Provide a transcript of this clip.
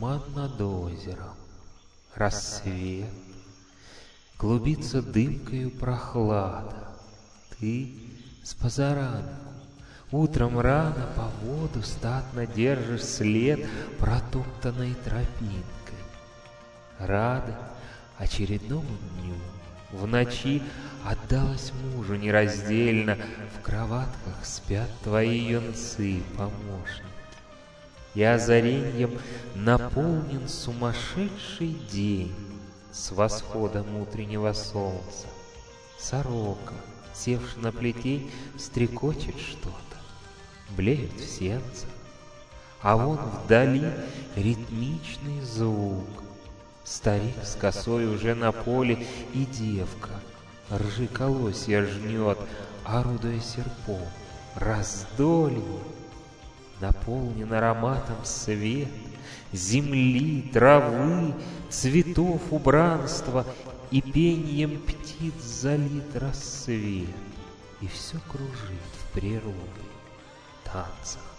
Туман над озером, рассвет, клубится дымкою прохлада. Ты с позаранку, утром рано по воду статно держишь след протоптанной тропинкой. Рада очередному дню, в ночи отдалась мужу нераздельно, в кроватках спят твои юнцы, помощники. И озареньем наполнен сумасшедший день с восходом утреннего солнца. Сорока, севши на плетень, стрекочет что-то, блеют в сенцах, а вон вдали ритмичный звук. Старик с косой уже на поле, и девка ржи колосья жнет, орудуя серпом. Раздолье наполнен ароматом свет, земли, травы, цветов убранства, и пеньем птиц залит рассвет, и все кружит в природе, танцах.